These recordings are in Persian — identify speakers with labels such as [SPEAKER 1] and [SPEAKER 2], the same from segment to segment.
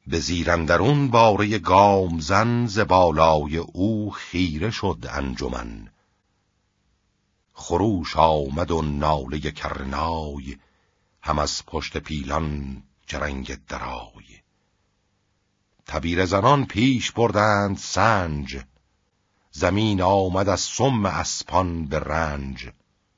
[SPEAKER 1] به زیراندرون باره گام زن، ز بالای او خیره شد انجمن. خروش آمد و ناله کرنای، هم از پشت پیلان جرنگ درای. تبیره زنان پیش بردند سنج، زمین آمد از سم اسپان به رنج.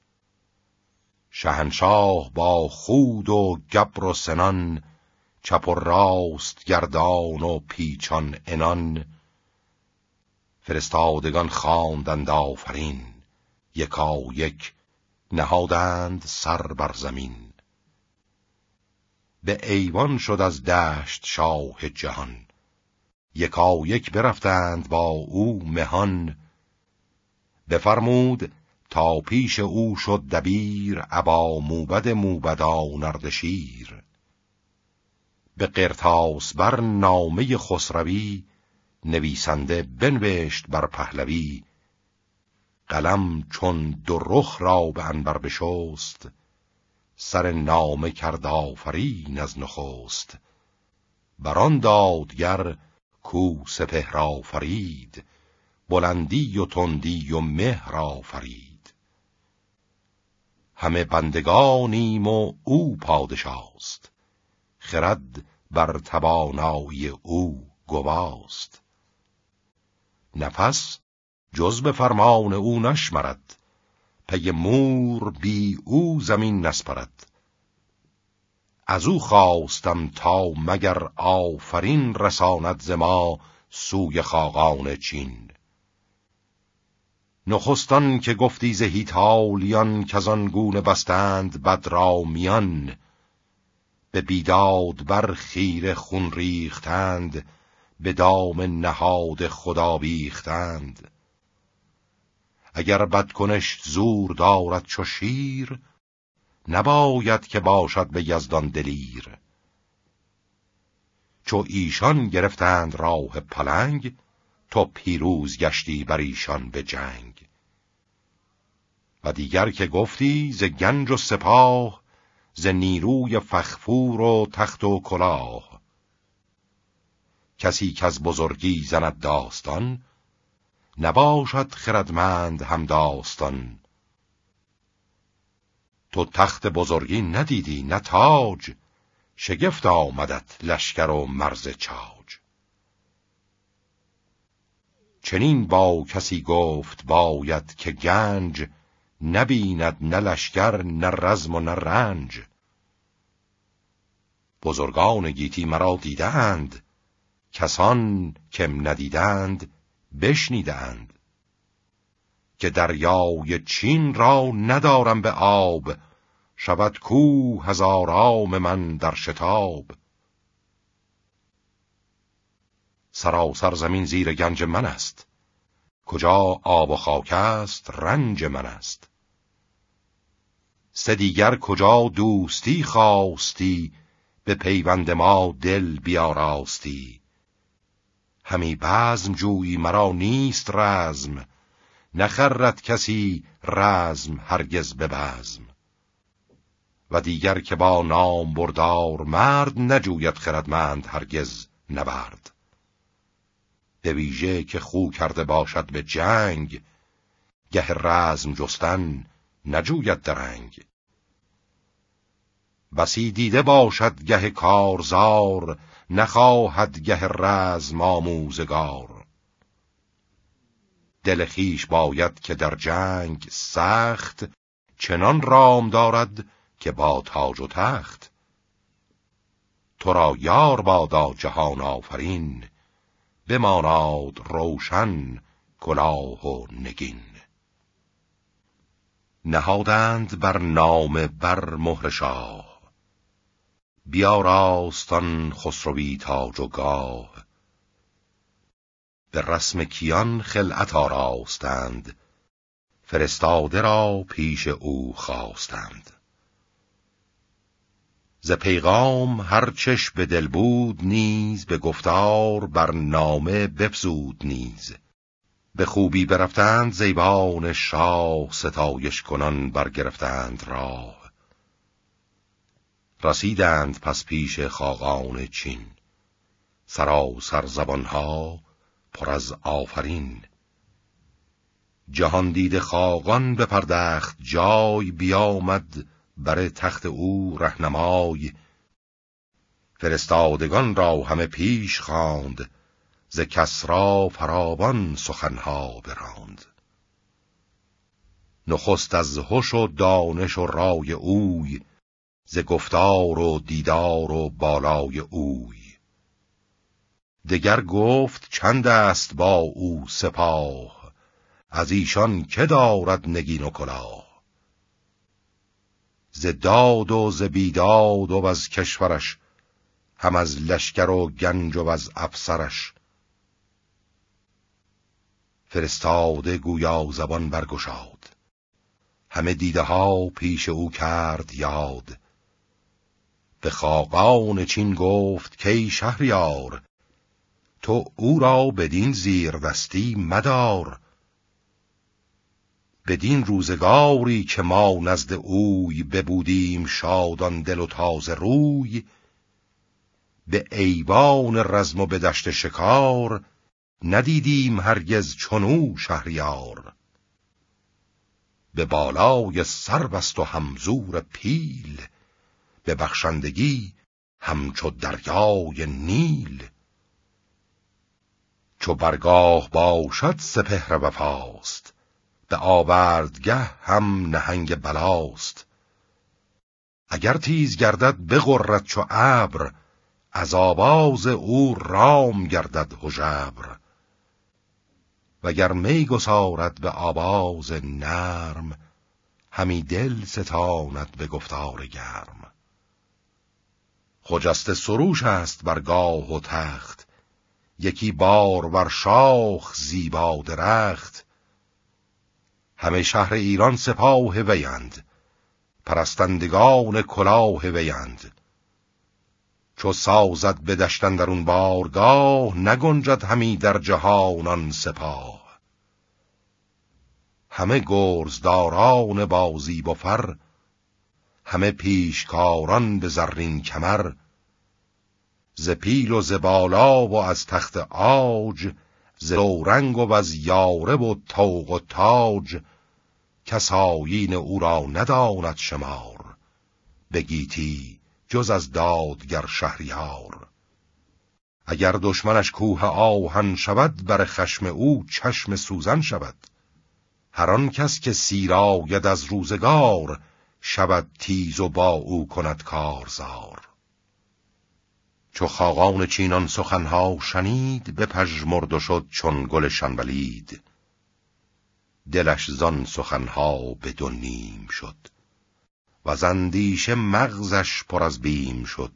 [SPEAKER 1] شهنشاه با خود و گبر و سنان، چپ و راست گردان و پیچان عنان. فرستادگان خواندند آفرین، یکا یک نهادند سر بر زمین. به ایوان شد از دشت شاه جهان، یکا یک برفتند با او مهان. بفرمود تا پیش او شد دبیر، ابا موبد موبدان اردشیر. به قرطاس بر نامه خسروی، نویسنده بنوشت بر پهلوی. قلم چون دو رخ را به عنبر بشست، سر نامه کرد آفرین از نخست. بران دادگر کو سپهر آفرید، بلندی و تندی و مهر آفرید. همه بندگانیم و او پادشاست، خرد بر توانایی او گواست. نفس جز به فرمان او نشمرد، پی مور بی او زمین نسپرد. از او خواستم تا مگر آفرین، رساند ز ما سوی خاقان چین. نخستان که گفتی ز هیتالیان، کزان گونه بستند بد را میان. به بیداد بر خیره خون ریختند، به دام نهاد خدا بیختند. اگر بدکنش زور دارد چو شیر، نباید که باشد به یزدان دلیر. چو ایشان گرفتند راه پلنگ، تو پیروز گشتی بر ایشان به جنگ. و دیگر که گفتی ز گنج و سپاه، ز نیروی فخفور و تخت و کلاه. کسی که از بزرگی زند داستان، نباشد خردمند هم داستان. تو تخت بزرگی ندیدی نه تاج، شگفت آمدت لشکر و مرز چاج. چنین با کسی گفت باید که گنج، نبیند نه لشکر نه رزم و نه رنج. بزرگان گیتی مرا دیدند، کسان کم ندیدند بشنیدند. که دریای چین را ندارم به آب، شود کوه هزارام من در شتاب. سراسر زمین زیر گنج من است، کجا آب و خاک است رنج من است. سه دیگر کجا دوستی خواستی، به پیوند ما دل بیاراستی. همی بزم جویی مرا نیست رزم، نخرد کسی رزم هرگز به بزم. و دیگر که با نام بردار مرد، نجوید خردمند هرگز نبرد. به ویژه که خو کرده باشد به جنگ، گه رزم جستن نجوید درنگ. بسی دیده باشد گه کارزار، نخواهد گه رزم آموزگار. دل خویش باید که در جنگ سخت، چنان رام دارد که با تاج و تخت. تو را یار بادا جهان آفرین، بماناد روشن کلاه و نگین. نهادند بر نامه بر مهر شاه، بیاراستان خسروی تاج و گاه. به رسم کیان خلعت آراستند، فرستاده را پیش او خواستند. ز پیغام هر چش به دل بود نیز، به گفتار بر نامه بفزود نیز. به خوبی برفتند زیبان شاه، ستایش کنان برگرفتند راه. رسیدند پس پیش خاقان چین، سراسر زبانها پر از آفرین. جهان دیده خاقان بپردخت جای، بیامد بر تخت او رهنمای. فرستادگان را همه پیش خواند، ز کسری فراوان سخنها براند. نخست از هوش و دانش و رای اوی، ز گفتار و دیدار و بالای اوی. دگر گفت چند است با او سپاه، از ایشان که دارد نگین و کلاه. ز داد و ز بیداد و از کشورش، هم از لشکر و گنج و از افسرش. فرستاده گویا زبان برگشاد، همه دیده ها پیش او کرد یاد. به خاقان چین گفت کی شهریار، تو او را بدین زیر دستی مدار. بدین روزگاری که ما نزد اوی، ببودیم شادان دل و تازه روی. به ایوان رزم و به دشت شکار، ندیدیم هرگز چنو شهریار. به بالای سربست و همزور پیل، به بخشندگی همچو دریای نیل. چو برگاه باشد سپهر وفاست، به آوردگه هم نهنگ بلاست. اگر تیز گردد بغرد چو ابر، از آواز او رام گردد هژبر. وگر می گسارد به آواز نرم، همی دل ستاند به گفتار گرم. خجسته سروش است بر گاه و تخت، یکی بار بر شاخ زیبا درخت. همه شهر ایران سپاه ویند، پرستندگان کلاه ویند. چو سازد به دشت اندرون بارگاه، نگنجد همی در جهانان سپاه. همه گرزداران با زیب و فر، همه پیشکاران به زرین کمر. ز پیل و ز بالا و از تخت عاج، ز رنگ و از یاره و طوق و تاج. کس آیین او را نداند شمار، به گیتی جز از دادگر شهریار. اگر دشمنش کوه آهن شود، بر خشم او چشم سوزن شود. هر آن کس که سیر آید از روزگار، شود تیز و با او کند کارزار. چو خاقان چینان سخنها شنید، بپژمرد و شد چون گل شنبلید. دلش زان سخنها به دو نیم شد، وز اندیشه مغزش پر از بیم شد.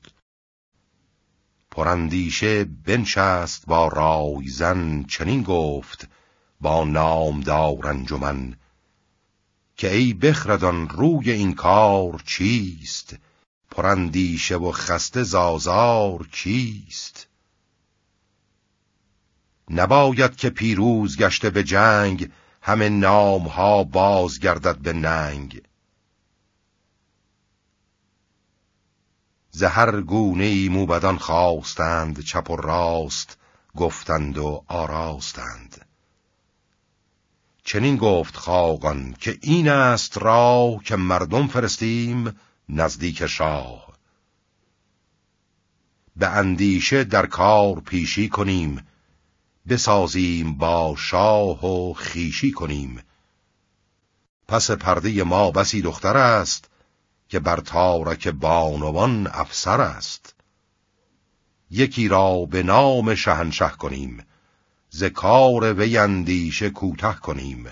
[SPEAKER 1] پراندیشه بنشست با رایزن، چنین گفت با نامدار انجمن. که ای بخردان روی این کار چیست، پراندیشه و خسته زازار کیست. نباید که پیروز گشته به جنگ، همه نامها باز گردد به ننگ. ز هر گونه موبدان خواستند، چپ و راست گفتند و آراستند. چنین گفت خاقان که این است راه، که مردم فرستیم نزدیک شاه. به اندیشه در کار پیشی کنیم، بسازیم با شاه و خویشی کنیم. پس پرده ما بسی دختر است، که بر تارک بانوان افسر است. یکی را به نام شهنشه کنیم، ز کار وی اندیشه کوته کنیم.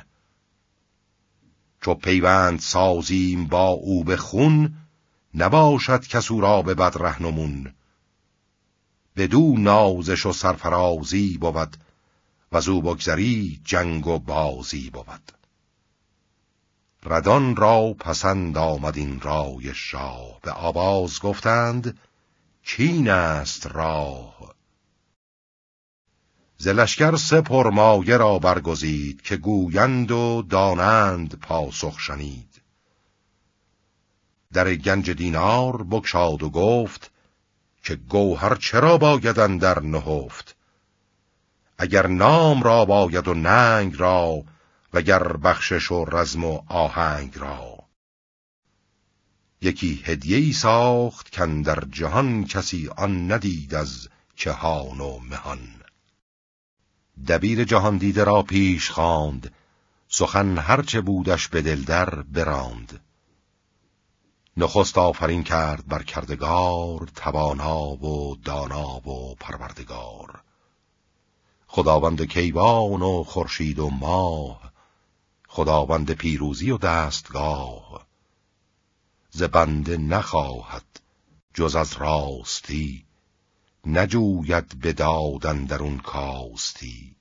[SPEAKER 1] چو پیوند سازیم با او به خون، نباشد کس او را به بد رهنمون. بدو نازش و سرفرازی بود، وز او بگذری جنگ و بازی بود. ردان را پسند آمد این رای شاه، به آواز گفتند چین است راه. ز لشکر سه پرمایه را برگزید، که گویند و دانند پاسخ شنید. در گنج دینار بگشاد و گفت که گوهر چرا باید اندر نهفت. اگر نام را باید و ننگ را، وگر بخشش و رزم و آهنگ را. یکی هدیه‌ای ساخت کاندر جهان، کسی آن ندید از کهان و مهان. دبیر جهان دیده را پیش خواند، سخن هرچه بودش به دل در براند. نخست آفرین کرد بر کردگار، توانا و دانا و پروردگار. خداوند کیوان و خورشید و ماه، خداوند پیروزی و دستگاه. ز بنده نخواهد جز از راستی، نجوید به داد اندرون کاستی.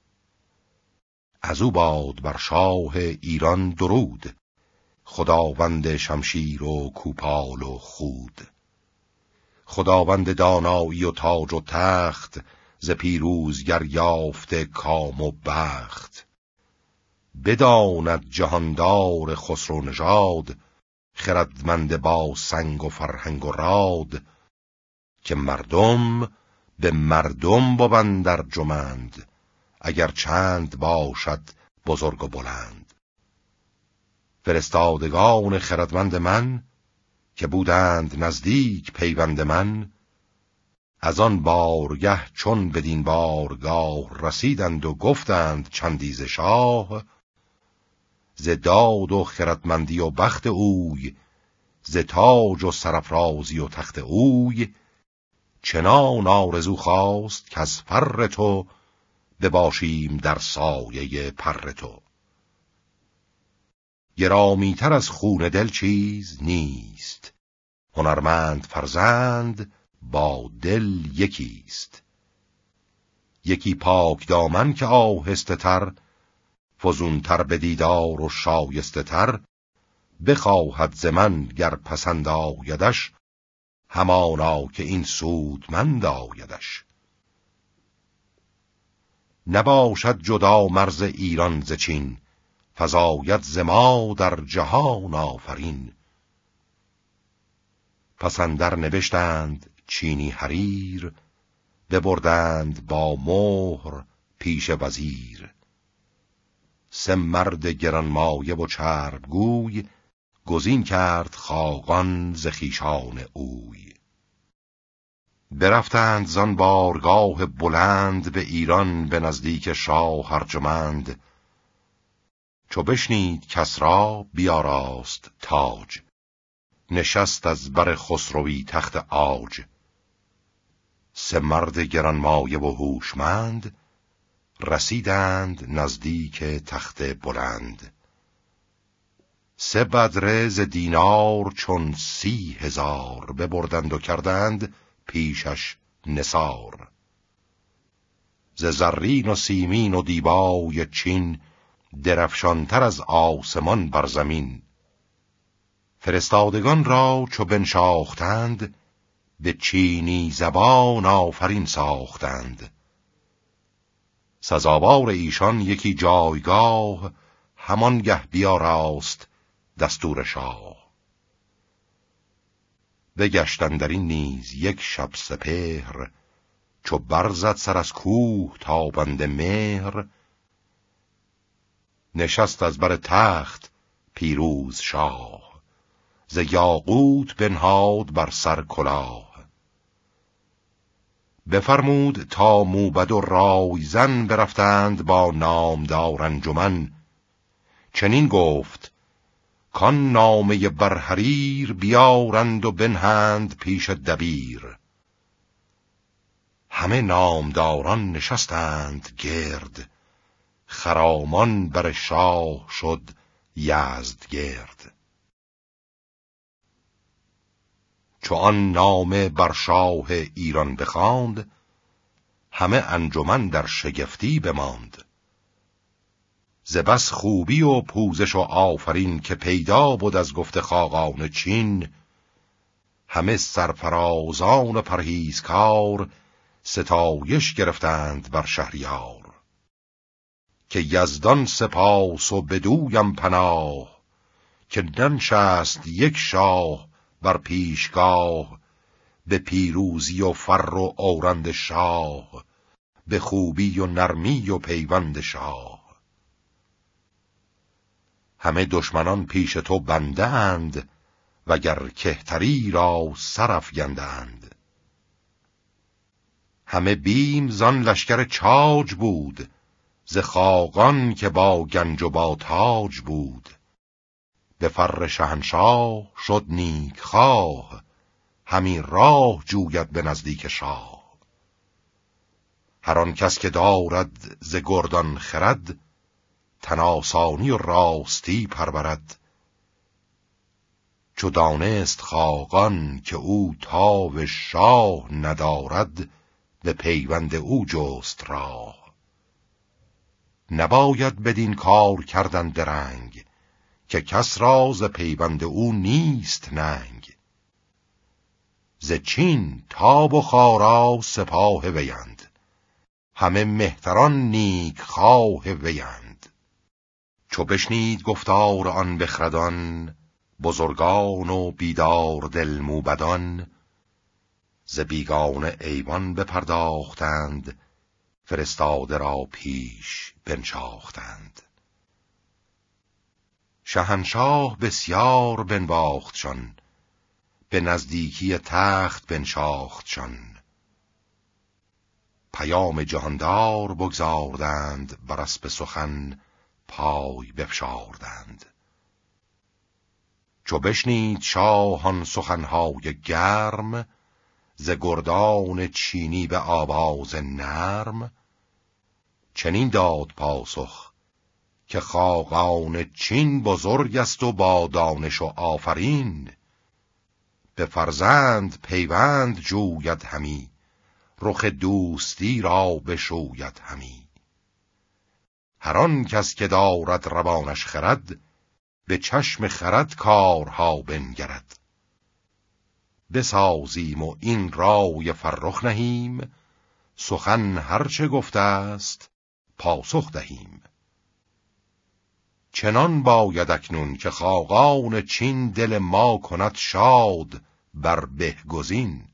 [SPEAKER 1] از او باد بر شاه ایران درود، خداوند شمشیر و کوپال و خود. خداوند دانایی و تاج و تخت، ز پیروزگر یافته کام و بخت. بداند جهاندار خسرو نژاد، خردمند با سنگ و فرهنگ و راد. که مردم به مردم بود ارجمند، اگر چند باشد بزرگ و بلند. فرستادگان خردمند من، که بودند نزدیک پیوند من. از آن بارگه چون بدین بارگاه رسیدند و گفتند چندی ز شاه. ز داد و خردمندی و بخت اوی، ز تاج و سرافرازی و تخت اوی. چنان آرزو خواست که از فر تو، بباشیم در سایه پر تو. گرامی‌تر از خون دل چیز نیست، هنرمند فرزند با دل یکیست. یکی پاک دامن که آهسته تر، فزونتر به دیدار و شایسته تر. بخواهد ز من گر پسند آیدش، همانا که این سودمند آیدش. نباشد جدا مرز ایران ز چین، فزاید ز ما در جهان آفرین. پس اندر نبشتند چینی حریر، ببردند با مهر پیش وزیر. 3 مرد گرانمایه و چربگوی، گزین کرد خاقان ز خویشان اوی. برفتند زان بارگاه بلند، به ایران به نزدیک شاه ارجمند. چو بشنید کسری بیاراست تاج، نشست از بر خسروی تخت عاج. 3 مرد گرانمایه و هوشمند، رسیدند نزدیک تخت بلند. 3 بدره ز دینار چون 30,000، ببردند و کردند پیشش نثار. ز زرین و سیمین و دیبای چین، درفشانتر از آسمان بر زمین. فرستادگان را چو بنشاختند، به چینی زبان آفرین ساختند. سزاوار ایشان یکی جایگاه، همانگه بیاراست دستور شاه. بگشتند در این نیز یک شب سپهر، چو برزد سر از کوه تابنده مهر. نشست از بر تخت پیروز شاه، ز یاقوت بنهاد بر سر کلاه. بفرمود تا موبد و رایزن، برفتند با نامدار انجمن. چنین گفت کان نامه بر حریر، بیارند و بنهند پیش دبیر. همه نامداران نشستند گرد، خرامان بر شاه شد یزدگرد. چو آن نامه بر شاه ایران بخواند، همه انجمن در شگفتی بماند. ز بس خوبی و پوزش و آفرین، که پیدا بود از گفت خاقان چین. همه سرفرازان پرهیزکار، ستایش گرفتند بر شهریار. که یزدان سپاس و بدویم پناه، که ننشست یک شاه بر پیشگاه. به پیروزی و فر و اورند شاه، به خوبی و نرمی و پیوند شاه. همه دشمنان پیش تو بنده اند، وگر کهتری را سر افگندند. همه بیم زان لشکر چاج بود، ز خاقان که با گنج و با تاج بود. به فر شهنشاه شد نیک خواه، همی راه جوید به نزدیک شاه. هر آن کس که دارد ز گردان خرد، تن آسانی و راستی پرورد. چو دانست خاقان که او تاو شاه ندارد، به پیوند او جست راه. نباید بدین کار کردن درنگ، که کس را ز پیوند او نیست ننگ. ز چین تا بخارا سپاه ویند، همه مهتران نیک خواه ویند. چو بشنید گفتار آن بخردان، بزرگان و بیدار دل موبدان. ز بیگانه ایوان بپرداختند، فرستاده را پیش بنشاختند. شهنشاه بسیار بنواختشان، به نزدیکی تخت بنشاختشان. پیام جهاندار بگزاردند، بر اسپ سخن پای بفشاردند. چو بشنید شاه آن سخنهای گرم، ز گردان چینی به آواز نرم. چنین داد پاسخ که خاقان چین بزرگ است و با دانش و آفرین. به فرزند پیوند جوید همی، رخ دوستی را بشوید همی. هر آن کس که دارد روانش خرد، به چشم خرد کارها بنگرد. بسازیم و این رای فرخ نهیم، سخن هرچه گفته است پاسخ دهیم. چنان باید اکنون که خاقان چین، دل ما کند شاد بر بهگزین.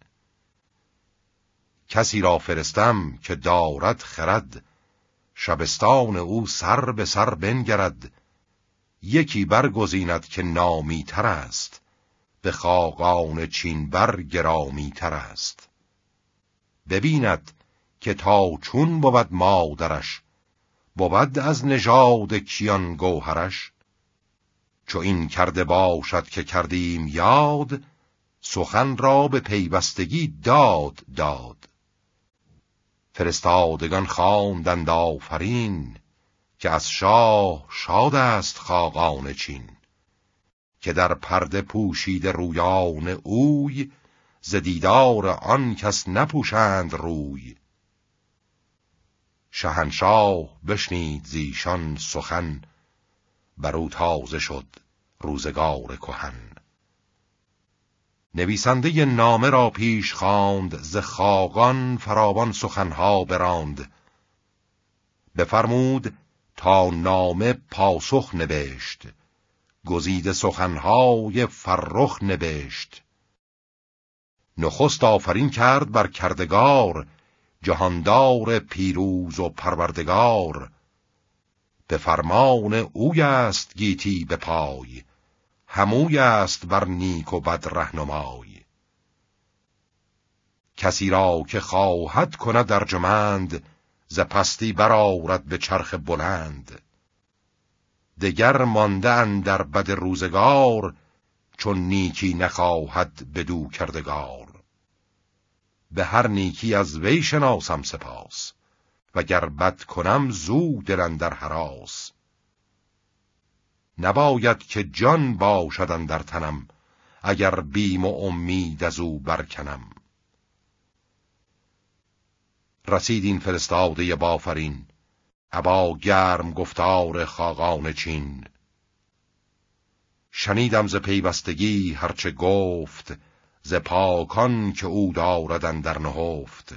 [SPEAKER 1] کسی را فرستم که دارد خرد، شبستان او سر به سر بنگرد. یکی برگزیند که نامی تر است، به خاقان چین بر گرامی تر است. ببیند که تا چون بود مادرش، بود از نژاد کیان گوهرش. چو این کرده باشد که کردیم یاد، سخن را به پیوستگی داد داد. فرستادگان خواندند آفرین، که از شاه شاد است خاقان چین. که در پرده پوشیده رویان اوی، ز دیدار آن کس نپوشند روی. شهنشاه بشنید زیشان سخن، بر او تازه شد روزگار کهن. نویسنده نامه را پیش خواند، ز خاقان فراوان سخنها براند. بفرمود تا نامه پاسخ نوشت، گزیده سخنهای فرخ نوشت. نخست آفرین کرد بر کردگار، جهاندار پیروز و پروردگار. به فرمان اوی است گیتی به پای، هموی است بر نیک و بد رهنمای. کسی را که خواهد کند ارجمند، ز پستی برآورد به چرخ بلند. دگر مانده اندر بد روزگار، چون نیکی نخواهد بدو کردگار. به هر نیکی از وی شناسم سپاس، وگر بد کنم زو دل اندر هراس. نباید که جان باشد اندر تنم، اگر بیم و امید از او برکنم. رسید این فرستاده بافرین، ابا گرم گفتار خاقان چین. شنیدم ز پیوستگی هرچه گفت، ز پاکان که او دارد اندر نهفت.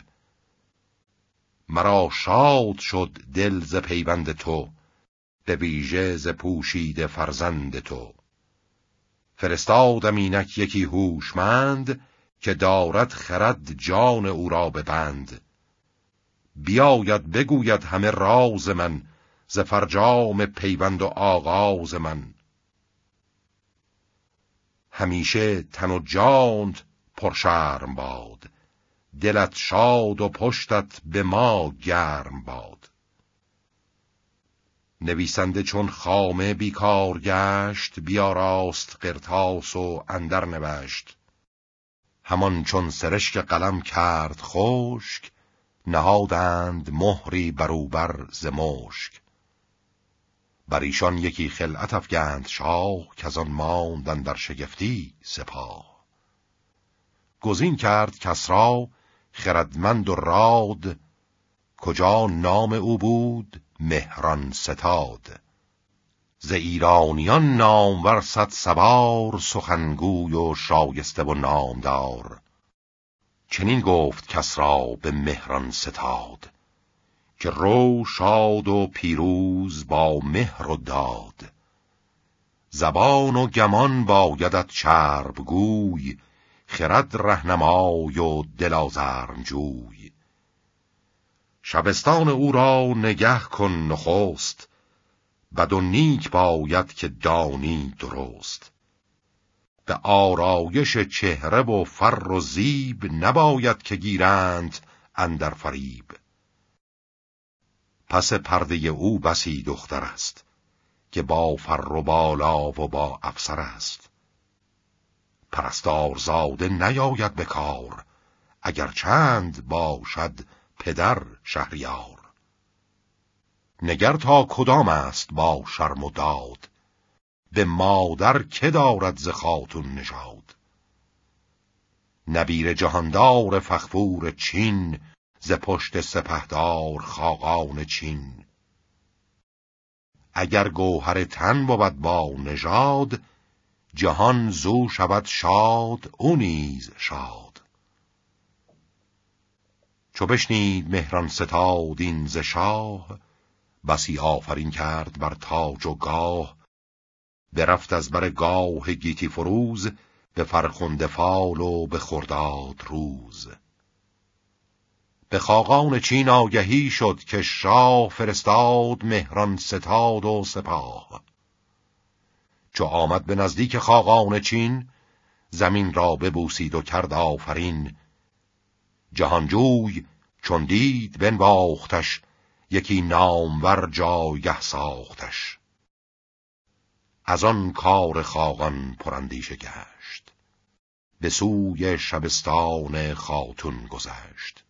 [SPEAKER 1] مرا شاد شد دل ز پیوند تو، به ویژه ز پوشیده فرزند تو. فرستادم اینک یکی هوشمند، که دارد خرد جان او را به بند. بیاید بگوید همه راز من، ز فرجام پیوند و آغاز من. همیشه تن و جانت پرشرم باد، دلت شاد و پشتت به ما گرم باد. نویسنده چون خامه بیکار گشت، بیاراست قرطاس و اندر نوشت. همان چون سرشک قلم کرد خشک، نهادند مهری بروبر ز مشک. بر ایشان یکی خلعت افگند شاه، کز آن ماند اندر شگفتی سپاه. گزین کرد کسری خردمند و راد، کجا نام او بود مهران ستاد. ز ایرانیان نامور صد سوار، سخنگوی و شایسته و نامدار. چنین گفت کسری به مهران ستاد، که رو شاد و پیروز با مهر و داد. زبان و گمان بایدت چرب گوی، خرد رهنمای و دل آزرمجوی. شبستان او را نگه کن نخست، بد و نیک باید که دانی درست. به آرایش چهره و فر و زیب، نباید که گیرند اندر فریب. پس پرده او بسی دختر است، که با فر و بالا و با افسر است. پرستار زاده نیاید به کار، اگر چند باشد پدر شهریار. نگر تا کدام است با شرم و داد، به مادر که دارد ز خاتون نژاد. نبیر جهاندار فغفور چین، ز پشت سپهدار خاقان چین. اگر گوهر تن بود با نژاد، جهان زو شود شاد او نیز شاد. چو بشنید مهران ستاد این ز شاه، بسی آفرین کرد بر تاج و گاه. برفت از بر گاه گیتی فروز، به فرخنده فال و به خرداد روز. به خاقان چین آگهی شد که شاه، فرستاد مهران ستاد و سپاه. چو آمد به نزدیک خاقان چین، زمین را ببوسید و کرد آفرین. جهانجوی چون دید بنواختش، یکی نامور جایگه ساختش. از آن کار خاقان پراندیشه گشت، به سوی شبستان خاتون گذشت.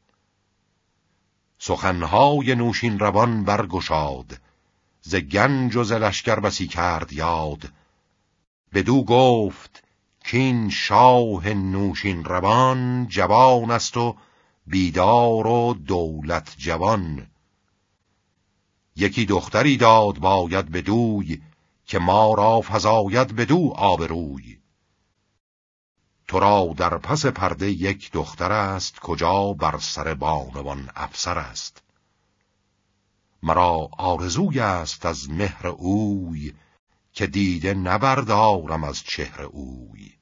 [SPEAKER 1] سخنهای نوشین روان برگشاد، ز گنج و ز لشکر بسی کرد یاد. بدو گفت کین شاه نوشین روان، جوان است و بیدار و دولت جوان. یکی دختری داد باید بدوی، که ما را فزاید بدو آبروی. تو را در پس پرده یک دختر است، کجا بر سر بانوان افسر است. مرا آرزوی است از مهر اوی، که دیده نبردارم از چهر اوی.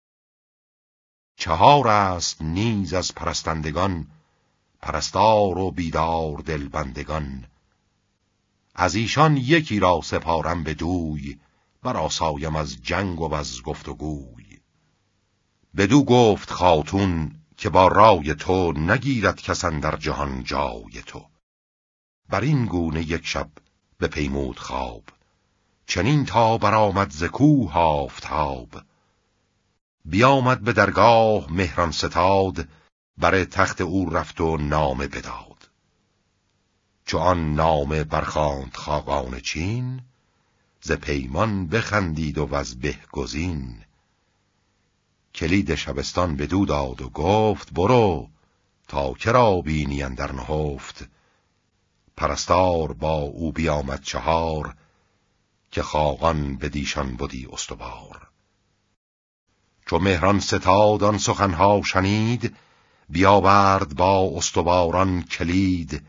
[SPEAKER 1] 4 است نیز از پرستندگان، پرستار و بیدار دلبندگان. از ایشان یکی را سپارم بدوی، برآسایم از جنگ و از گفت و گوی. بدو گفت خاتون که با رای تو، نگیرد کس اندر جهان جای تو. بر این گونه یک شب بپیمود خواب، چنین تا برآمد ز کوه آفتاب. بیامد به درگاه مهران ستاد، بر تخت او رفت و نامه بداد. چو آن نامه برخواند خاقان چین، ز پیمان بخندید و از به گزین. کلید شبستان بدو داد و گفت برو، تا کرا بینی اندر نهفت. پرستار با او بیامد 4، که خاقان بدیشان بودی استوار. چو مهران ستاد آن سخنها شنید، بیاورد با استواران کلید.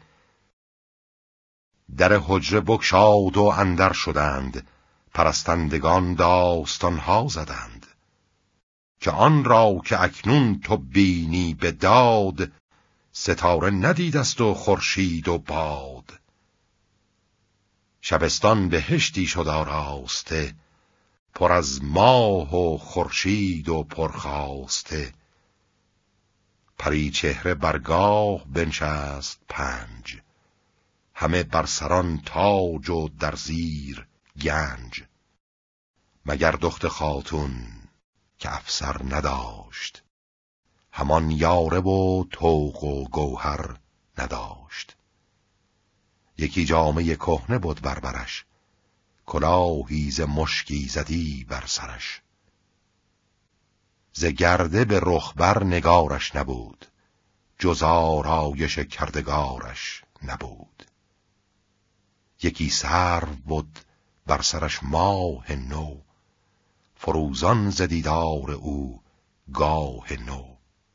[SPEAKER 1] در حجره بگشاد و اندر شدند، پرستندگان داستانها زدند. که آن را که اکنون تو بینی به داد، ستاره ندیدست و خورشید و باد. شبستان بهشتی شد آراسته، پر از ماه و خورشید و پرخاسته. پری چهره برگاه بنشست 5، همه بر سران تاج و در زیر گنج. مگر دخت خاتون که افسر نداشت، همان یاره و طوق و گوهر نداشت. یکی جامه کهنه بود بر برش، کلاهی ز مشکی زدی بر سرش. ز گرده به رخ بر نگارش نبود، جز آرایش کردگارش نبود. یکی سرو بود بر سرش ماه نو، فروزان ز دیدار او گاه نو.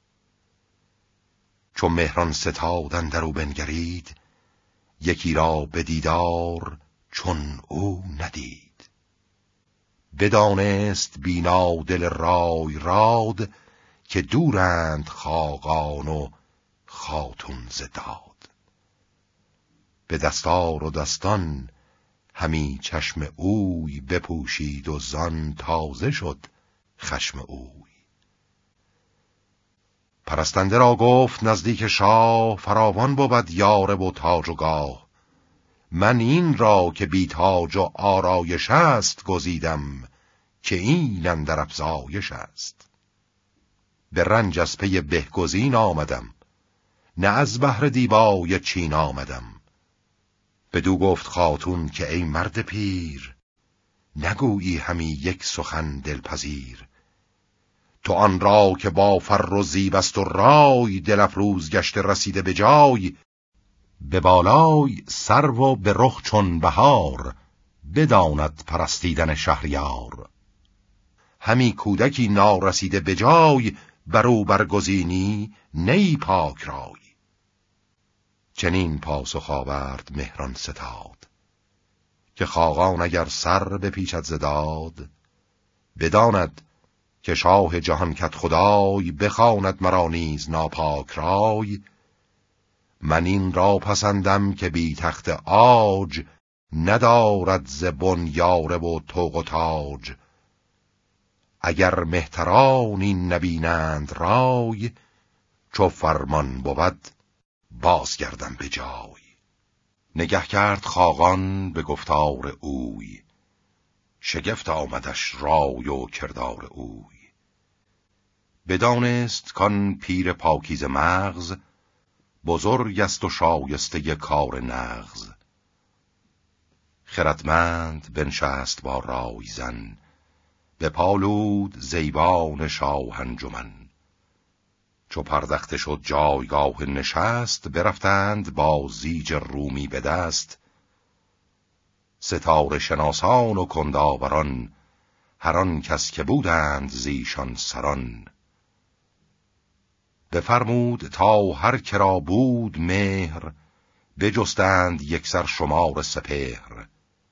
[SPEAKER 1] چو مهران ستاد اندرو بنگرید، یکی را به دیدار چون او ندید. بدانست بینا دل رای راد، که دورند خاقان و خاتون ز داد. به دستار و دستان همی چشم اوی، بپوشید و زان تازه شد خشم اوی. پرستنده را گفت نزدیک شاه، فراوان بود یاره و تاج و گاه. من این را که بی تاج و آرایش است گزیدم، که این اندر افزایش است. به رنج از پی بهگزین آمدم، نه از بهر دیبای چین آمدم. بدو گفت خاتون که ای مرد پیر، نگویی همی یک سخن دلپذیر. تو آن را که با فر و زیب است و رای، دل افروز گشته رسیده به جای. به بالای سرو و به رخ چون بهار، بداند پرستیدن شهریار. همی کودکی نارسیده به جای، برو برگزینی نی پاک رای. چنین پاسخ آورد مهران ستاد، که خاقان اگر سر بپیچد ز داد. بداند که شاه جهان کدخدای، بخواند مرا نیز ناپاک رای. من این را پسندم که بی تخت عاج، ندارد ز بن یاره و طوق و تاج. اگر مهتران این نبینند رای، چو فرمان بود بازگردم به جای. نگه کرد خاقان به گفتار اوی، شگفت آمدش رای و کردار اوی. بدانست کان پیر پاکیزه مغز، بزرگ است و شایسته کار نغز. خردمند بنشست با رای زن، به پالود زیبان شاه انجمن. چو پردخته شد جایگاه نشست، برفتند با زیج رومی به دست. ستاره شناسان و کنداوران، هر آن کس که بودند زیشان سران. بفرمود تا هر کرا بود مهر، بجستند یکسر شمار سپهر.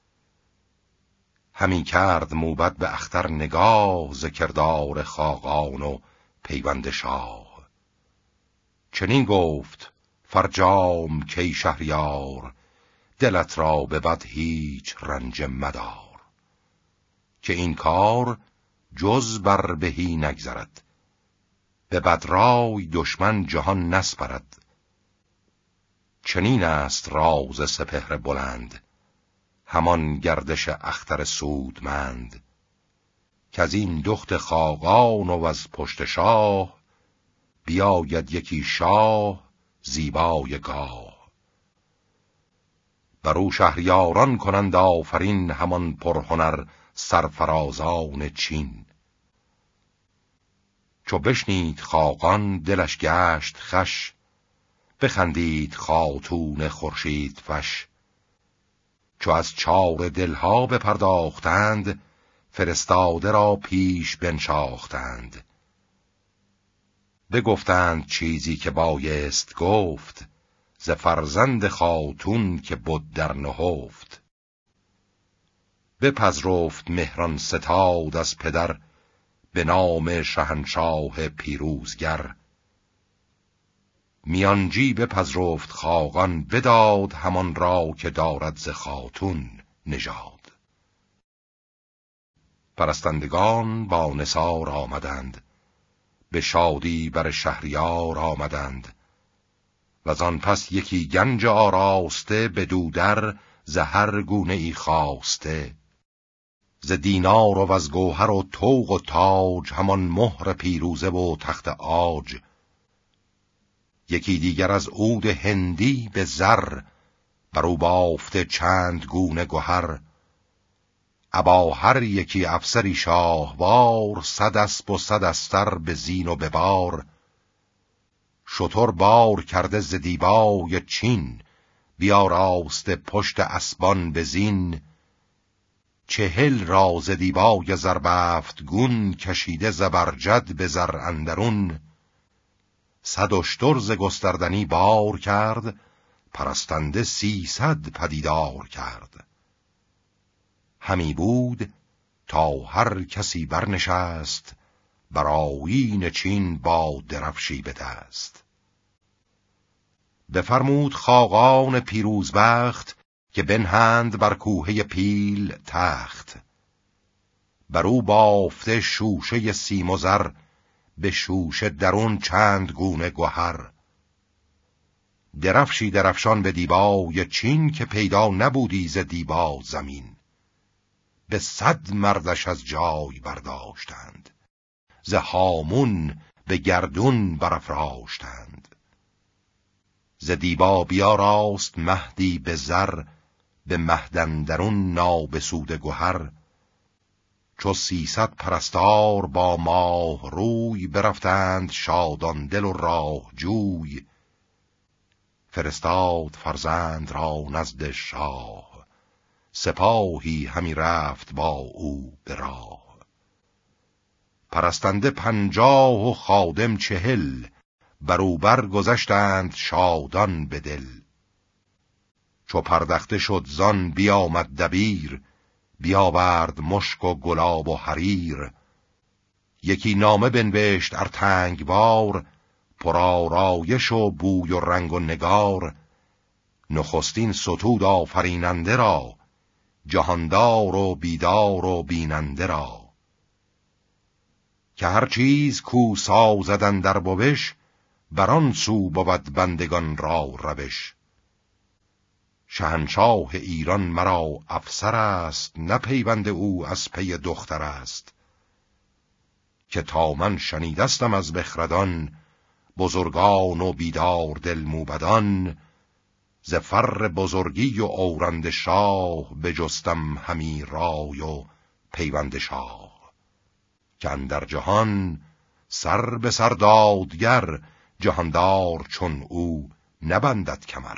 [SPEAKER 1] همی کرد موبد به اختر نگاه، ز کردار خاقان و پیوند شاه. چنین گفت فرجام کی شهریار، دلت را به بد هیچ رنج مدار. که این کار جز بر بهی نگذرد، به بدرای دشمن جهان نسپرد. چنین است راز سپهر بلند، همان گردش اختر سودمند. که از این دخت خاقان و از پشت شاه، بیاید یکی شاه زیبای گاه. برو شهریاران کنند آفرین، همان پرهنر سرفرازان چین. چو بشنید خاقان دلش گشت خوش، بخندید خاتون خورشید فش. چو از چار دلها بپرداختند، فرستاده را پیش بنشاختند. بگفتند چیزی که بایست گفت، ز فرزند خاتون که بود در نهفت. بپذرفت مهران ستاد از پدر، به نام شهنشاه پیروزگر. میانجی بپذرفت خاقان، بداد همان را که دارد ز خاتون نژاد. پرستندگان با نثار آمدند، به شادی بر شهریار آمدند. وزان پس یکی گنج آراسته، بدو در ز هر گونه ای خواسته. ز دینار و از گوهر و طوق و تاج، همان مهر پیروزه و تخت عاج. یکی دیگر از عود هندی به زر، برو بافته چند گونه گهر. ابا هر یکی افسری شاهوار، 100 اسپ و 100 استر به زین و به بار. شتر بار کرده ز دیبای چین، بیاراسته پشت اسبان به زین. 40 را ز دیبای زربفت گون، کشیده زبرجد به زر اندرون. 100 اشتر ز گستردنی بار کرد، پرستنده 300 پدیدار کرد. همی بود تا هر کسی برنشست، بر آیین چین با درفشی به دست. بفرمود خاقان پیروزبخت، که بنهند بر کوهه پیل تخت. برو بافته شوشه سیم و زر، به شوشه درون چند گونه گهر. درفشی درفشان به دیبای چین، که پیدا نبودی ز دیبا زمین. به 100 مردش از جای برداشتند، ز هامون به گردون برافراشتند. ز دیبا بیاراست مهدی به زر، به مهد اندرون نابسوده گهر. چو 300 پرستار با ماه روی، برفتند شادان دل و راه جوی. فرستاد فرزند را نزد شاه، سپاهی همی رفت با او به راه. پرستنده 50 و خادم 40، بروبر گذشتند شادان به دل. چو پردخته شد زان بیامد دبیر، بیاورد مشک و گلاب و حریر. یکی نامه بنوشت ارتنگبار، پرآرایش و بوی و رنگ و نگار. نخستین ستود آفریننده را، جهاندار و بیدار و بیننده را. که هر چیز کو سازدن در بوش، بران سو بود بندگان را روش. شهنشاه ایران مرا افسر است، نه پیوند او از پی دختر است. که تا من شنیدستم از بخردان، بزرگان و بیدار دل موبدان. ز فر بزرگی و اورند شاه، بجستم همی رای و پیوند شاه. که اندر جهان سر به سر دادگر، جهاندار چون او نبندد کمر.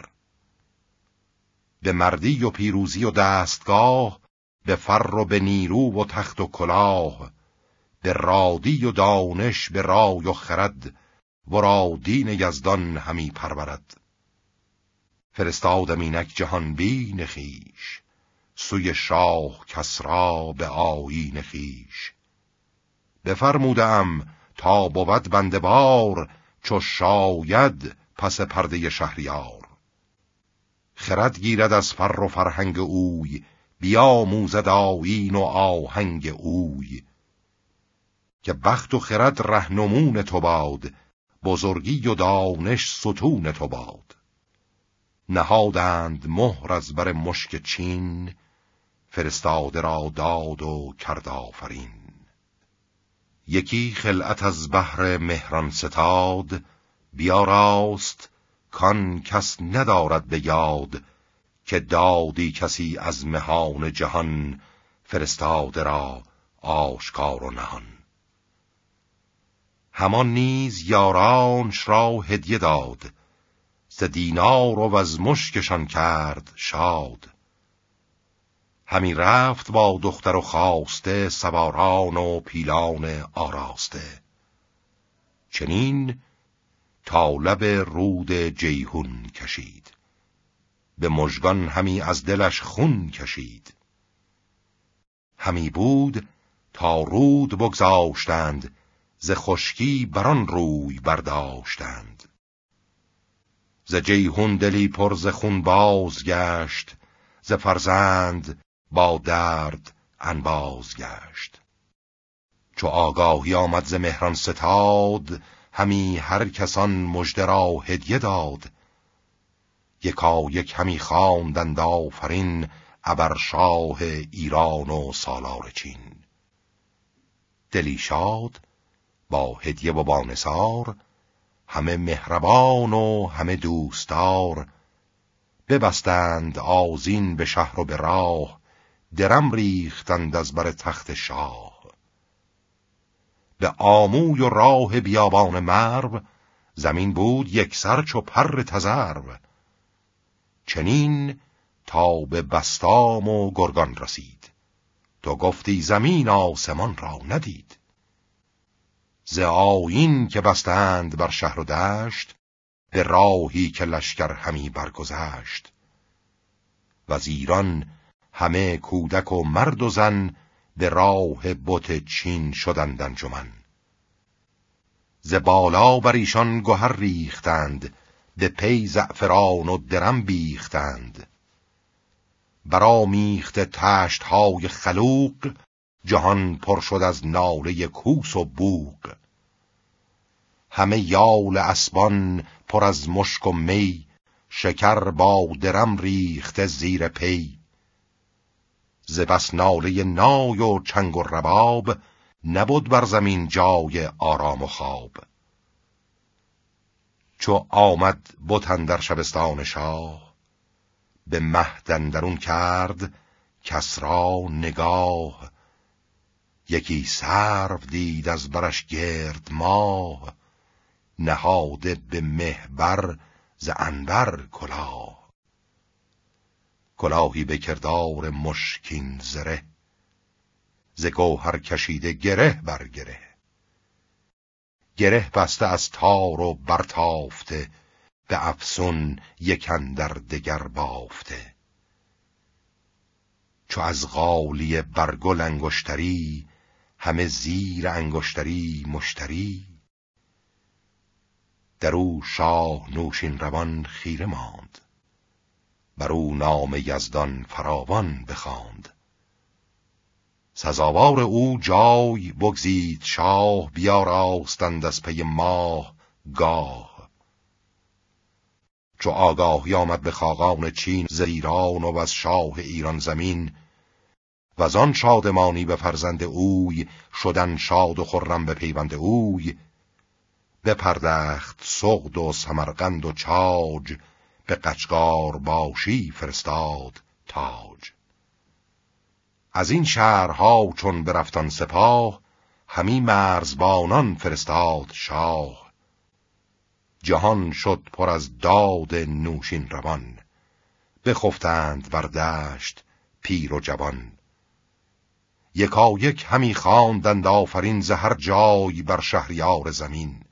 [SPEAKER 1] به مردی و پیروزی و دستگاه، به فر و به نیرو و تخت و کلاه. به رادی و دانش، به رای و خرد، ورا دین یزدان همی پرورد. فرستادم اینک جهان بین خویش، سوی شاه کسری به آیین خویش. بفرمودم تا بود بنده بار، چو شاید پس پرده شهریار. خرد گیرد از فر و فرهنگ اوی، بیاموزد آیین و آهنگ اوی. که بخت و خرد رهنمون تو باد، بزرگی و دانش ستون تو باد. نهادند مهر از بر مشک چین، فرستاده را داد و کرد آفرین. یکی خلعت از بهر مهران ستاد، بیاراست کان کس ندارد به یاد. که دادی کسی از مهان جهان، فرستاده را آشکار و نهان. همان نیز یارانش را هدیه داد، ز دینار و از مشکشان کرد شاد. همی رفت با دختر و خواسته، سواران و پیلان آراسته. چنین تا لب رود جیهون کشید، به مژگان همی از دلش خون کشید. همی بود تا رود بگذاشتند، ز خشکی بران روی برداشتند. ز جیحون دلی پر ز خون باز گشت، ز فرزند با درد انباز گشت. چو آگاهی آمد ز مهران ستاد، همی هر کسان مژده را هدیه داد. یکا یک همی خواندند آفرین، ابر شاه ایران و سالار چین. دلی شاد با هدیه و با نثار، همه مهربان و همه دوستدار. ببستند آذین به شهر و به راه، درم ریختند از بر تخت شاه. به آموی و راه بیابان مرو، زمین بود یکسر چو پر تذرو. چنین تا به بسطام و گرگان رسید، تو گفتی زمین آسمان را ندید. ز آیین که بستند بر شهر و دشت، به راهی که لشکر همی برگذشت. وزیران همه کودک و مرد و زن، به راه بت چین شدند انجمن. ز بالا بر ایشان گهر ریختند، به پی زعفران و درم بیختند. برآمیخته طشت‌های خلوق، جهان پر شد از ناله کوس و بوق. همه یال اسبان پر از مشک و می، شکر با درم ریخته زیر پی. ز بس ناله نای و چنگ و رباب، نبود بر زمین جای آرام و خواب. چو آمد بت اندر شبستان شاه، به مهد اندرون کرد کسری نگاه. یکی سرو دید از برش گرد ماه، نهاده به مه بر ز عنبر کلاه. کلاهی به کردار مشکین زره، ز گوهر کشیده گره بر گره. گره بسته از تار و برتافته، به افسون یک اندر دگر بافته. چو از غالیه برگل انگشتری، همه زیر انگشتری مشتری. در او شاه نوشین روان خیره ماند، بر او نام یزدان فراوان بخواند. سزاوار او جای بگزید شاه، بیاراستند از پی ماه گاه. چو آگاهی آمد به خاقان چین، ز ایران و از شاه ایران زمین. وزان شادمانی به فرزند اوی، شدن شاد و خرم به پیوند اوی. بپردخت سغد و سمرقند و چاج، به قجقار باشی فرستاد تاج. از این شهرها چون برفتان سپاه، همی مرزبانان فرستاد شاه. جهان شد پر از داد نوشین روان، بخفتند بر دشت پیر و جوان. یکایک همی خواندند آفرین، ز هر جای بر شهریار زمین.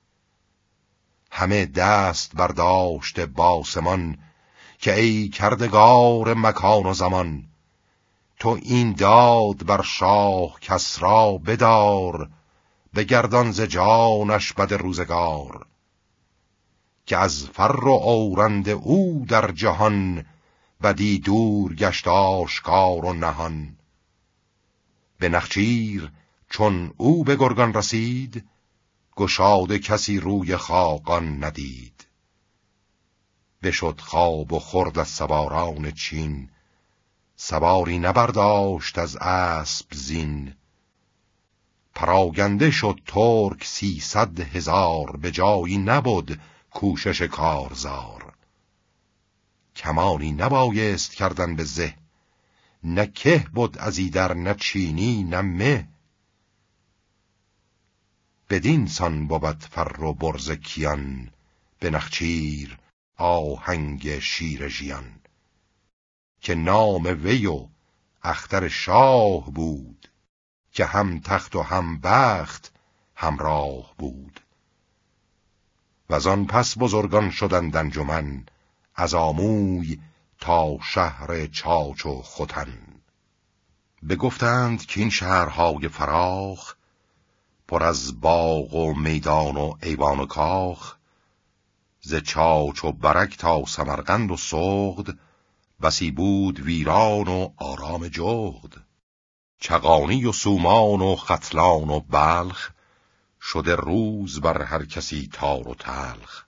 [SPEAKER 1] همه دست برداشته باسمان، که ای کردگار مکان و زمان. تو این داد بر شاه کسری بدار، بگردان ز جانش بد روزگار. که از فر و اورند او در جهان، بدی دور گشت آشکار و نهان. به نخچیر چون او به گرگان رسید، گشاده کسی روی خاقان ندید. بشد خواب و خورد از سواران چین، سواری نبرداشت از اسب زین. پراگنده شد ترک 300,000، به جایی نبود کوشش کارزار. کمانی نبایست کردن به زه، نه که بود از ایدر نه چینی نه مه. بدین سان بود فر و برز کیان، به نخچیر آهنگ شیر ژیان. که نام وی و اختر شاه بود، که هم تخت و هم بخت همراه بود. وزان پس بزرگان شدند انجمن، از آموی تا شهر چاچ و ختن. بگفتند که این شهرهای فراخ، پر از باغ و میدان و ایوان و کاخ، ز چاچ و برک تا سمرقند و سغد، بسی بود ویران و آرام جغد. چغانی و سومان و ختلان و بلخ، شده روز بر هر کسی تار و تلخ.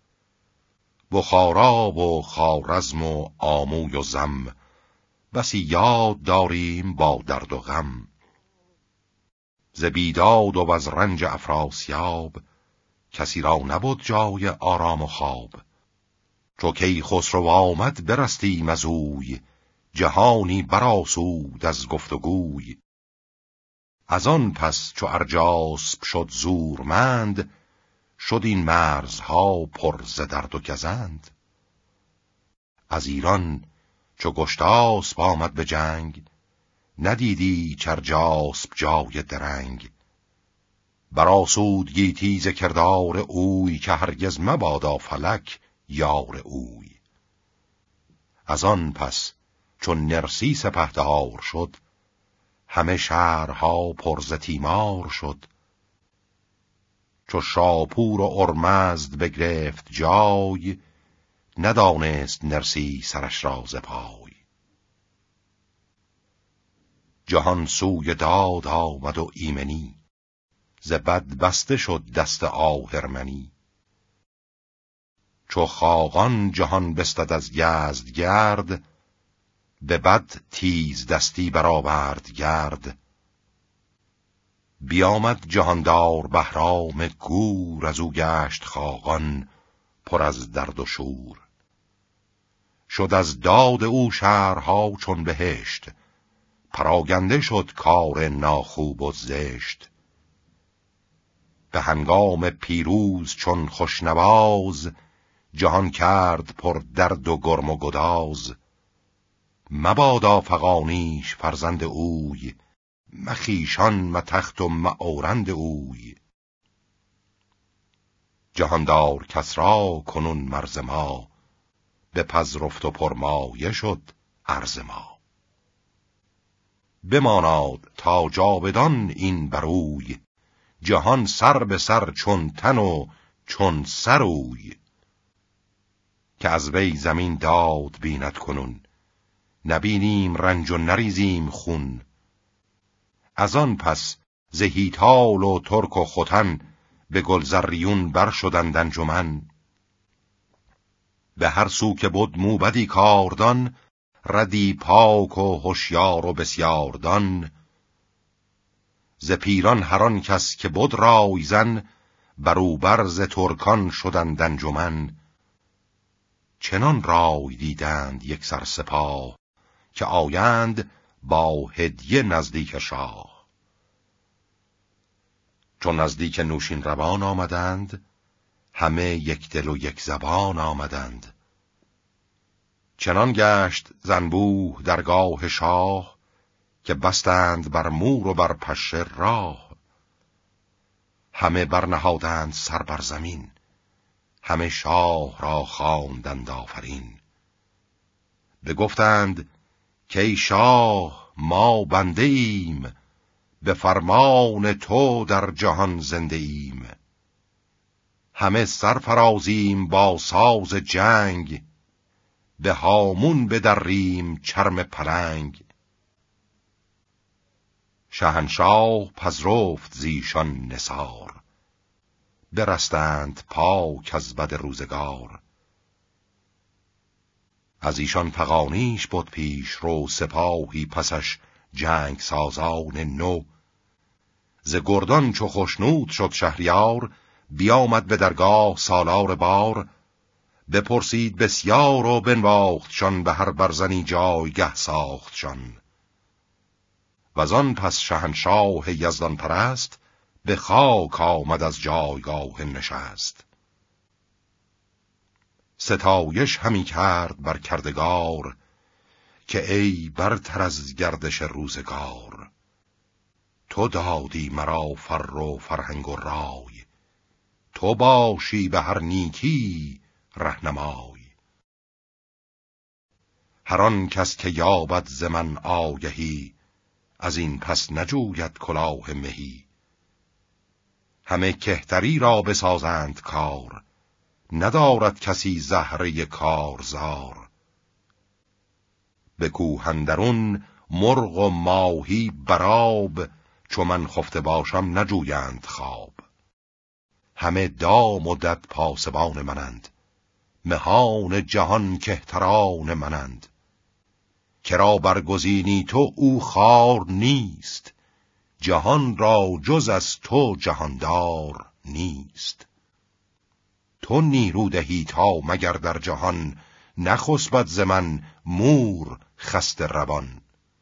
[SPEAKER 1] بخارا و خوارزم و آموی و زم، بسی یاد داریم با درد و غم. ز بیداد و از رنج افراسیاب، کسی را نبود جای آرام و خواب. چو کیخسرو آمد برستیم از اوی، جهانی برآسود از گفت و گوی. از آن پس چو ارجاسپ شد زورمند، شد این مرزها پر ز درد و گزند. از ایران چو گشتاسپ آمد به جنگ، ندیدی ارجاسپ جای درنگ. برآسود گیتی ز کردار اوی، که هرگز مبادا فلک یار اوی. از آن پس چون نرسی سپهدار شد، همه شهرها پر ز تیمار شد. چو شاپور و ارمزد بگرفت جای، ندانست نرسی سرش را ز پای. جهان سوی داد آمد و ایمنی، ز بد بسته شد دست آهرمنی. چو خاقان جهان بستد از یزد گرد، به بد تیز دستی برآورد گرد. بیامد جهاندار بهرام گور، از او گشت خاقان پر از درد و شور. شد از داد او شهرها چون بهشت، پراگنده شد کار ناخوب و زشت. به هنگام پیروز چون خوشنواز، جهان کرد پر درد و گرم و گداز. مبادا فغانیش فرزند اوی، مخیشان متخت و معورند اوی. جهاندار کسری کنون مرز ما، بپذرفت و پرمایه شد ارز ما. بماناد تا جاودان این بروی، جهان سر به سر چون تن و چون سروی. که از وی زمین داد بیند کنون، نبینیم رنج و نریزیم خون. از آن پس ز هیتال و ترک و ختن، به گلزریون بر شدند انجمن. به هر سو که بود موبدی کاردان، ردی پاک و هوشیار و بسیاردان. ز پیران هر آن کس که بود رایزن، بروبر ز ترکان شدند انجمن. چنان رای دیدند یک سر سپاه، که آیند با هدیه نزدیک شاه. چون نزدیک نوشین روان آمدند، همه یک دل و یک زبان آمدند. چنان گشت زنبوه درگاه شاه، که بستند بر مور و بر پشه راه. همه برنهادند سر بر زمین، همه شاه را خواندند آفرین. بگفتند که ای شاه ما بنده ایم، به فرمان تو در جهان زنده ایم. همه سرفرازیم با ساز جنگ، به هامون بدریم چرم پلنگ. شهنشاه پذرفت زیشان نثار، برستند پاک از بد روزگار. از ایشان فغانیش بود پیش رو، سپاهی پسش جنگ سازان نو. ز گردان چو خشنود شد شهریار، بیامد به درگاه سالار بار. بپرسید بسیار و بنواختشان، به هر برزنی جایگه ساختشان. وزان پس شهنشاه یزدان پرست، به خاک آمد از جایگاه نشست. ستایش همی کرد بر کردگار، که ای برتر از گردش روزگار. تو دادی مرا فر و فرهنگ و رای، تو باشی به هر نیکی رهنمای. هر آن کس که یابد ز من آگهی، از این پس نجوید کلاه مهی. همه کهتری را بسازند کار، ندارد کسی زهره کارزار. به کوه اندرون مرغ و ماهی براب، چو من خفته باشم نجویند خواب. همه دام و دد پاسبان منند، مهان جهان کهتران منند. کرا برگزینی تو او خوار نیست، جهان را جز از تو جهاندار نیست. تو نیرو دهی تا مگر در جهان، نخسبد ز من مور خسته روان.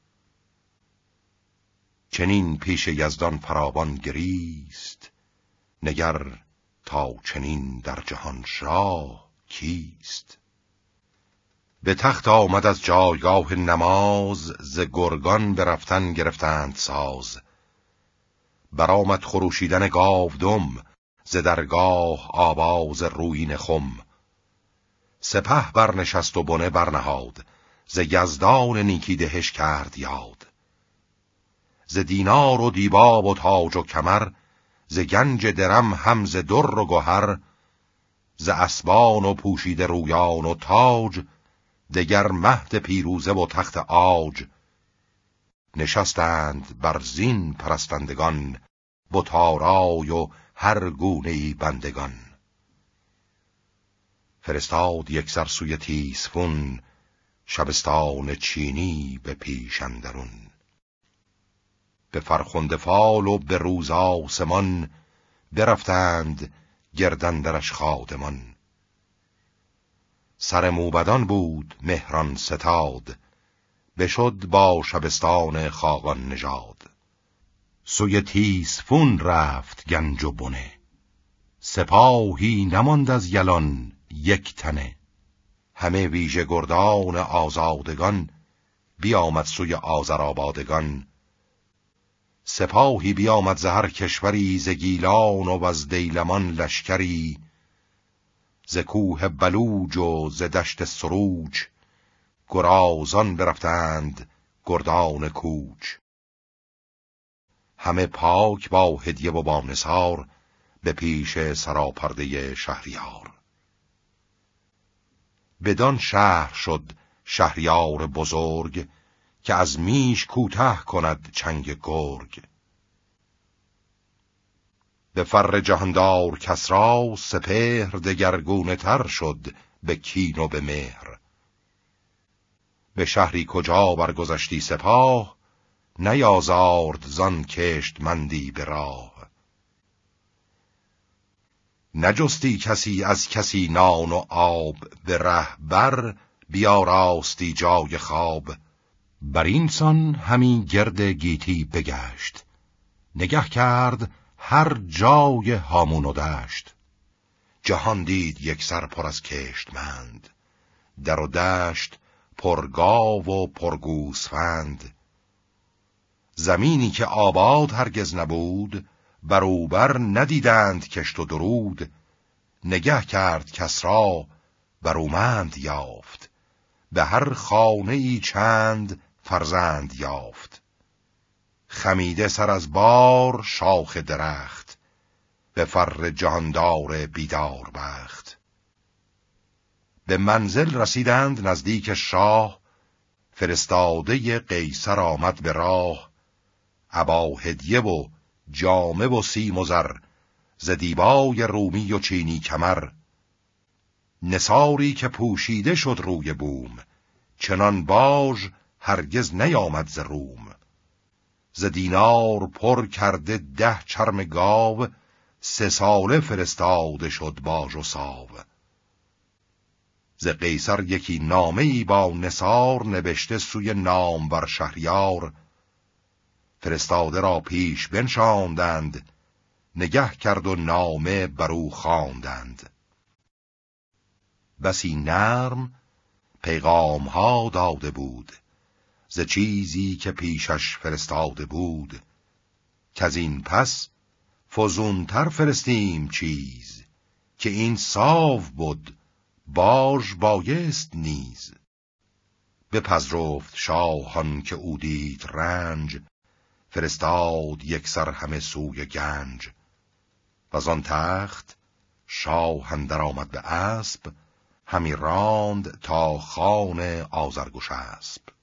[SPEAKER 1] چنین پیش یزدان فراوان گریست، نگر تا چنین در جهان شاه کیست. به تخت آمد از جایگاه نماز، ز گرگان برفتن گرفتند ساز. برآمد خروشیدن گاودم، ز درگاه آواز رویین خم. سپه برنشست و بنه برنهاد، ز یزدان نیکی دهش کرد یاد. ز دینار و دیباب و تاج و کمر، ز گنج درم هم ز در و گهر. ز اسبان و پوشیده رویان و تاج، دگر مهد پیروزه و تخت عاج. نشستند بر زین پرستندگان، بتارای و هر گونه‌ای بندگان. فرستاد یکسر سوی تیسفون، شبستان چینی به پیش اندرون. به فرخنده فال و به روز آسمان، برفتند گردندرش خادمان. سر موبدان بود مهران ستاد، بشد با شبستان خاقان نژاد. سوی تیسفون رفت گنج و بنه، سپاهی نماند از یلان یک تنه. همه ویژه گردان آزادگان، بیامد سوی آذرآبادگان. سپاهی بیامد ز هر کشوری، ز گیلان و از دیلمان لشکری. ز کوه بلوج و ز دشت سروج، گرازان برفتند گردان کوچ. همه پاک با هدیه و با نثار، به پیش سراپرده شهریار. بدان شهر شد شهریار بزرگ، که از میش کوته کند چنگ گرگ. به فر جهاندار کسری، سپهر دگرگونه تر شد به کین و به مهر. به شهری کجا برگذشتی سپاه، نیازارد زان کشتمندی به راه. نجستی کسی از کسی نان و آب، به ره بر بیاراستی جای خواب. بر این سان همی گرد گیتی بگشت، نگه کرد هر جای هامون و دشت. جهان دید یک سر پر از کشتمند، در و دشت پر گاو و پر گوسفند. زمینی که آباد هرگز نبود، بروبر ندیدند کشت و درود. نگه کرد کسری برومند یافت، به هر خانه ای چند فرزند یافت. خمیده سر از بار شاخ درخت، به فر جهاندار بیدار بخت. به منزل رسیدند نزدیک شاه، فرستاده قیصر آمد به راه. ابا هدیه و جامه و سیم و زر، ز دیبای رومی و چینی کمر. نثاری که پوشیده شد روی بوم، چنان باژ هرگز نیامد ز روم. ز دینار پر کرده 10 چرم گاو، 3 ساله فرستاده شد باژ و ساو. ز قیصر یکی نامه‌ای با نثار، نبشته سوی نامور شهریار. فرستاده را پیش بنشاندند، نگه کرد و نامه برو خواندند. بسی نرم پیغام ها داده بود، ز چیزی که پیشش فرستاده بود. که از این پس فزونتر فرستیم چیز، که این ساو بود باژ بایست نیز. بپذرفت شاهان که او دید رنج، فرستاد یک سر همه سوی گنج. و آن تخت شاه اندر آمد به اسب، همی راند تا خان آذرگشسب.